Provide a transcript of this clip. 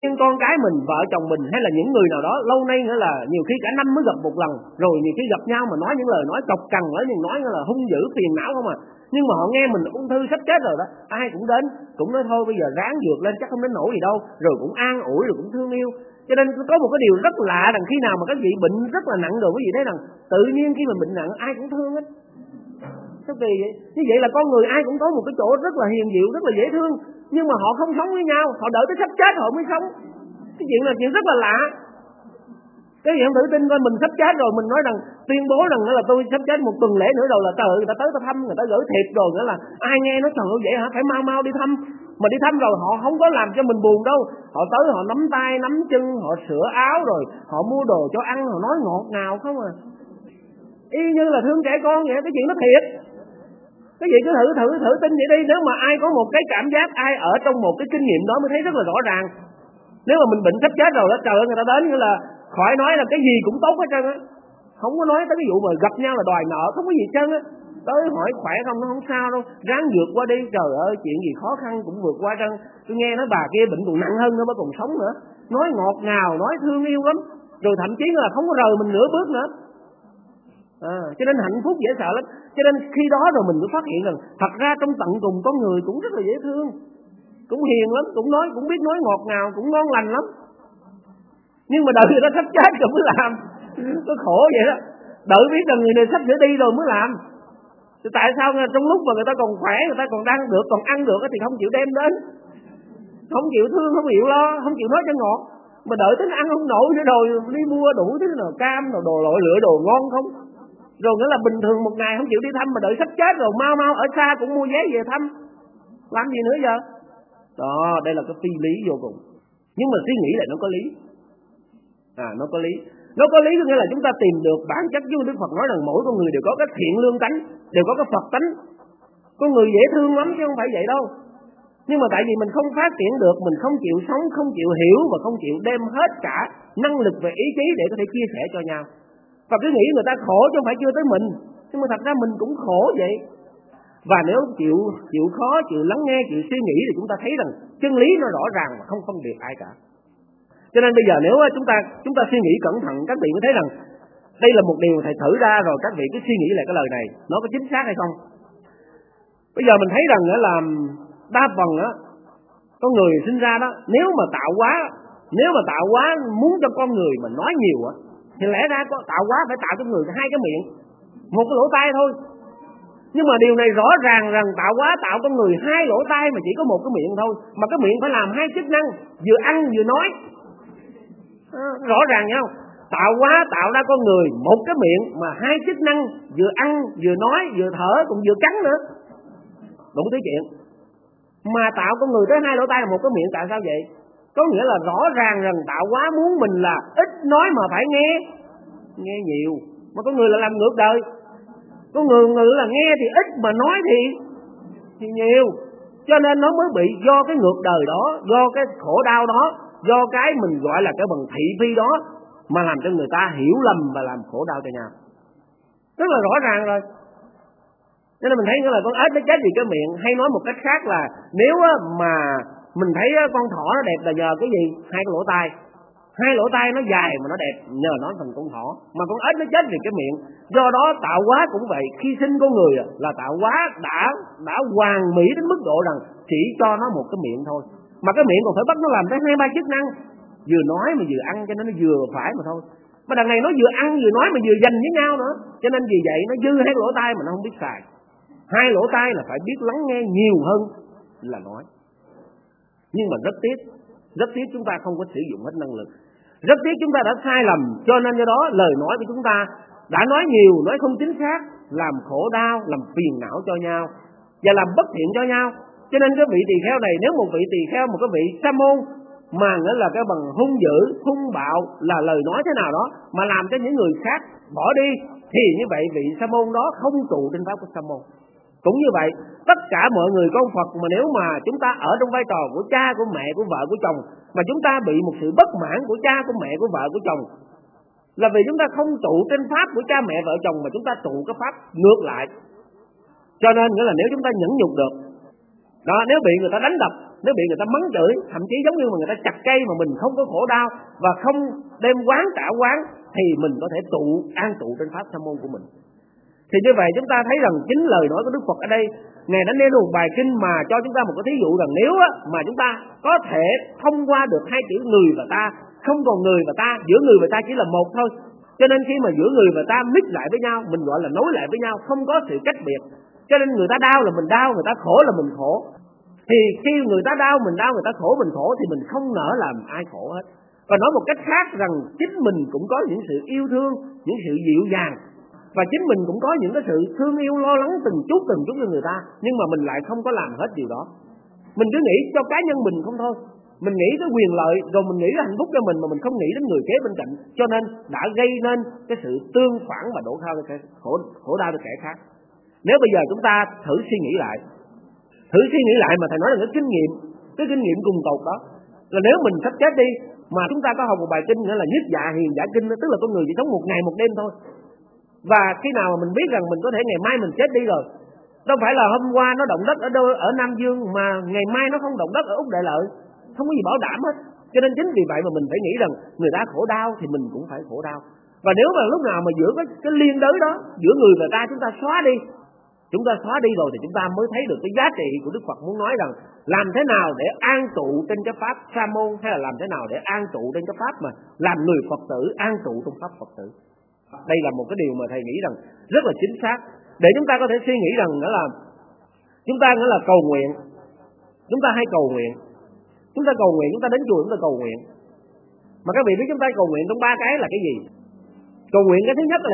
Nhưng con cái mình, vợ chồng mình hay là những người nào đó lâu nay nữa là nhiều khi cả năm mới gặp một lần, rồi nhiều khi gặp nhau mà nói những lời nói chọc cằn, nói là hung dữ phiền não không à. Nhưng mà họ nghe mình ung thư sắp chết rồi đó, ai cũng đến, cũng nói thôi bây giờ ráng vượt lên chắc không đến nỗi gì đâu, rồi cũng an ủi rồi cũng thương yêu. Cho nên có một cái điều rất lạ rằng khi nào mà các vị bệnh rất là nặng rồi quý vị thấy rằng tự nhiên khi mình bệnh nặng ai cũng thương hết. Sao kỳ vậy? Như vậy là con người ai cũng có một cái chỗ rất là hiền diệu, rất là dễ thương, nhưng mà họ không sống với nhau, họ đợi tới sắp chết họ mới sống. Cái chuyện là chuyện rất là lạ. Cái gì không tự tin coi mình sắp chết rồi mình nói rằng tuyên bố rằng là tôi sắp chết một tuần lễ nữa rồi là trời, người ta tới ta thăm, người ta gửi thiệp rồi nữa là ai nghe nói trời ơi vậy hả, phải mau đi thăm. Mà đi thăm rồi họ không có làm cho mình buồn đâu, họ tới họ nắm tay nắm chân, họ sửa áo rồi họ mua đồ cho ăn, họ nói ngọt ngào không à, y như là thương trẻ con vậy. Cái chuyện nó thiệt. Cái gì cứ thử tin vậy đi. Nếu mà ai có một cái cảm giác, ai ở trong một cái kinh nghiệm đó mới thấy rất là rõ ràng. Nếu mà mình bệnh sắp chết rồi đó, trời ơi người ta đến như là khỏi nói là cái gì cũng tốt hết trơn á, không có nói tới cái vụ mà gặp nhau là đòi nợ, không có gì trơn á. Tới hỏi khỏe không, nó không sao đâu, ráng vượt qua đi, trời ơi chuyện gì khó khăn cũng vượt qua trơn. Tôi nghe nói bà kia bệnh còn nặng hơn nữa mà còn sống nữa, nói ngọt ngào, nói thương yêu lắm, rồi thậm chí là không có rời mình nửa bước nữa. Cho nên hạnh phúc dễ sợ lắm. Cho nên khi đó rồi mình mới phát hiện rằng thật ra trong tận cùng con người cũng rất là dễ thương, cũng hiền lắm, cũng biết nói ngọt ngào, cũng ngon lành lắm. Nhưng mà đợi người ta sắp chết rồi mới làm. Có khổ vậy đó. Đợi biết rằng người này sắp sửa đi rồi mới làm. Thì tại sao trong lúc mà người ta còn khỏe, người ta còn đang được, còn ăn được thì không chịu đem đến, không chịu thương, không chịu lo, không chịu nói cho ngọt. Mà đợi tới ăn không nổi nữa rồi đi mua đủ thứ nào cam, đồ lội lựa đồ ngon không. Rồi nghĩa là bình thường một ngày không chịu đi thăm, mà đợi sắp chết rồi mau ở xa cũng mua vé về thăm. Làm gì nữa giờ? Đó, đây là cái phi lý vô cùng. Nhưng mà suy nghĩ là nó có lý. Nó có lý. Nó có lý có nghĩa là chúng ta tìm được bản chất. Chứ Đức Phật nói rằng mỗi con người đều có cái thiện lương tánh, đều có cái Phật tánh. Con người dễ thương lắm chứ không phải vậy đâu. Nhưng mà tại vì mình không phát triển được, mình không chịu sống, không chịu hiểu và không chịu đem hết cả năng lực về ý chí để có thể chia sẻ cho nhau. Và cứ nghĩ người ta khổ chứ không phải chưa tới mình. Nhưng mà thật ra mình cũng khổ vậy. Và nếu chịu khó, chịu lắng nghe, chịu suy nghĩ thì chúng ta thấy rằng chân lý nó rõ ràng mà không phân biệt ai cả. Cho nên bây giờ nếu chúng ta suy nghĩ cẩn thận, các vị mới thấy rằng đây là một điều thầy thử ra rồi, các vị cứ suy nghĩ lại cái lời này nó có chính xác hay không. Bây giờ mình thấy rằng là đa phần á, con người sinh ra đó, nếu mà tạo hóa muốn cho con người mà nói nhiều á, thì lẽ ra tạo hóa phải tạo cho người hai cái miệng, một cái lỗ tai thôi. Nhưng mà điều này rõ ràng rằng tạo hóa tạo con người hai lỗ tai mà chỉ có một cái miệng thôi, mà cái miệng phải làm hai chức năng, vừa ăn vừa nói. Rõ ràng nhau. Tạo hóa tạo ra con người một cái miệng mà hai chức năng, vừa ăn vừa nói vừa thở cũng vừa cắn nữa. Đủ thứ chuyện. Mà tạo con người tới hai lỗ tai là một cái miệng, tại sao vậy? Có nghĩa là rõ ràng rằng tạo hóa muốn mình là ít nói mà phải nghe nhiều. Mà con người là làm ngược đời. Con người là nghe thì ít mà nói thì nhiều. Cho nên nó mới bị do cái ngược đời đó, do cái khổ đau đó, do cái mình gọi là cái bằng thị phi đó mà làm cho người ta hiểu lầm và làm khổ đau cho nhau. Rất là rõ ràng rồi. Cho nên mình thấy là con ếch nó chết vì cái miệng. Hay nói một cách khác là nếu mà mình thấy con thỏ nó đẹp là nhờ cái gì? Hai cái lỗ tai. Hai lỗ tai nó dài mà nó đẹp nhờ nó thành con thỏ. Mà con ếch nó chết vì cái miệng. Do đó tạo hóa cũng vậy. Khi sinh con người là tạo hóa đã hoàn mỹ đến mức độ rằng chỉ cho nó một cái miệng thôi. Mà cái miệng còn phải bắt nó làm tới 2-3 chức năng, vừa nói mà vừa ăn, cho nên nó vừa phải mà thôi. Mà đằng này nó vừa ăn vừa nói mà vừa dành với nhau nữa. Cho nên vì vậy nó dư hai lỗ tai mà nó không biết xài. Hai lỗ tai là phải biết lắng nghe nhiều hơn là nói. Nhưng mà rất tiếc chúng ta không có sử dụng hết năng lực. Rất tiếc chúng ta đã sai lầm. Cho nên do đó lời nói của chúng ta đã nói nhiều, nói không chính xác, làm khổ đau, làm phiền não cho nhau và làm bất thiện cho nhau. Cho nên cái vị tỳ kheo này, nếu một vị tỳ kheo, một cái vị sa môn mà nghĩa là cái bằng hung dữ, hung bạo là lời nói thế nào đó mà làm cho những người khác bỏ đi, thì như vậy vị sa môn đó không trụ trên pháp của sa môn. Cũng như vậy, tất cả mọi người con Phật mà nếu mà chúng ta ở trong vai trò của cha, của mẹ, của vợ, của chồng, mà chúng ta bị một sự bất mãn của cha, của mẹ, của vợ, của chồng, là vì chúng ta không trụ trên pháp của cha, mẹ, vợ, chồng, mà chúng ta trụ cái pháp ngược lại. Cho nên nghĩa là nếu chúng ta nhẫn nhục được, đó, nếu bị người ta đánh đập nếu bị người ta mắng chửi, thậm chí giống như mà người ta chặt cây mà mình không có khổ đau và không đem quán trả quán, thì mình có thể an trụ trên pháp sa môn của mình. Thì như vậy chúng ta thấy rằng chính lời nói của Đức Phật ở đây, Ngài đã nêu một bài kinh mà cho chúng ta một cái thí dụ rằng nếu mà chúng ta có thể thông qua được hai chữ người và ta, không còn người và ta, giữa người và ta chỉ là một thôi. Cho nên khi mà giữa người và ta mix lại với nhau, mình gọi là nối lại với nhau, không có sự cách biệt. Cho nên người ta đau là mình đau, người ta khổ là mình khổ. Thì khi người ta đau, người ta khổ, mình khổ, thì mình không nỡ làm ai khổ hết. Và nói một cách khác rằng chính mình cũng có những sự yêu thương, những sự dịu dàng, và chính mình cũng có những cái sự thương yêu lo lắng từng chút cho người ta, nhưng mà mình lại không có làm hết điều đó. Mình cứ nghĩ cho cá nhân mình không thôi, mình nghĩ tới quyền lợi, rồi mình nghĩ tới hạnh phúc cho mình, mà mình không nghĩ đến người kế bên cạnh, cho nên đã gây nên cái sự tương phản và đổ khổ đau cho kẻ khác. Nếu bây giờ chúng ta thử suy nghĩ lại mà thầy nói là cái kinh nghiệm cùng tột đó, là nếu mình sắp chết đi mà chúng ta có học một bài kinh nữa là nhất dạ hiền giả kinh, tức là con người chỉ sống một ngày một đêm thôi. Và khi nào mà mình biết rằng mình có thể ngày mai mình chết đi rồi, đâu phải là hôm qua nó động đất ở Nam Dương mà ngày mai nó không động đất ở Úc Đại Lợi, không có gì bảo đảm hết. Cho nên chính vì vậy mà mình phải nghĩ rằng người ta khổ đau thì mình cũng phải khổ đau. Và nếu mà lúc nào mà giữa cái liên đới đó, giữa người và ta chúng ta xóa đi rồi, thì chúng ta mới thấy được cái giá trị của Đức Phật muốn nói rằng làm thế nào để an trụ trên cái pháp sa môn, hay là làm thế nào để an trụ trên cái pháp mà làm người Phật tử an trụ trong pháp Phật tử. Đây là một cái điều mà thầy nghĩ rằng rất là chính xác, để chúng ta có thể suy nghĩ rằng đó là chúng ta nghĩa là cầu nguyện. Chúng ta hay cầu nguyện, chúng ta đến chùa chúng ta cầu nguyện. Mà các vị biết chúng ta cầu nguyện trong ba cái là cái gì? Cầu nguyện cái thứ nhất là